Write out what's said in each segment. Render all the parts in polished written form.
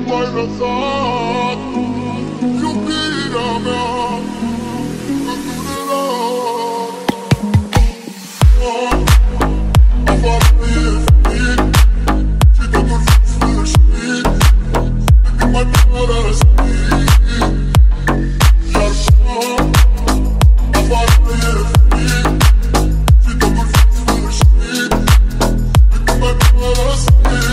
m-ai lăsat, iubirea mea, în durerar. Afară e frig și totul sfârșit, de când m-ai părăsit. Iar afară e frig și totul sfârșit, de când m-ai părăsit.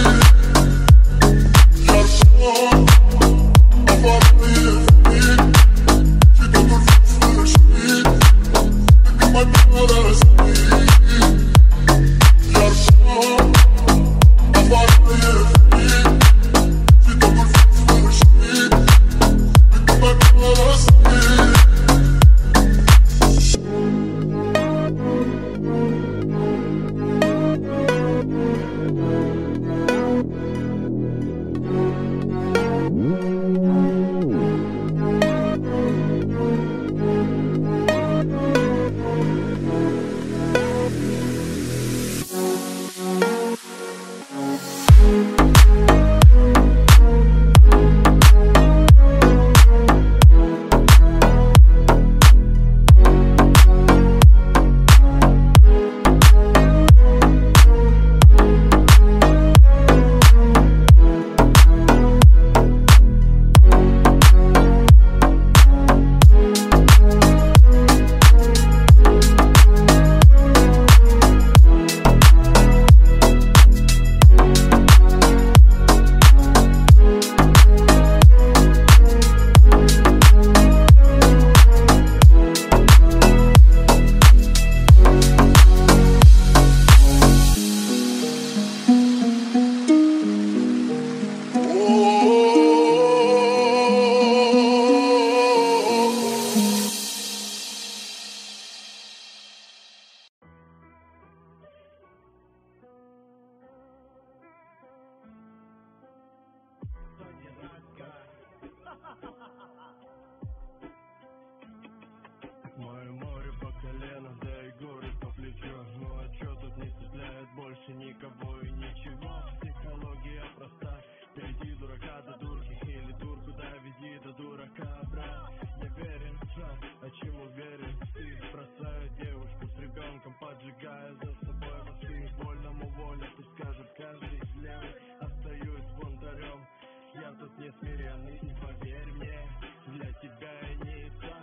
Мое море по колено, да и горы по плечу. Ну а чё тут не цепляет больше никого и ничего? Психология проста, перейди дурака до дурки, или дурку доведи до дурака, брат. Я верен в шаг, а чем уверен? Ты бросаю девушку с ребенком, поджигая за собой мосты. Вольному воля, пусть скажет каждый левый, остаюсь бунтарем. Я тут не смиренный, и поверь мне, для тебя я не сам.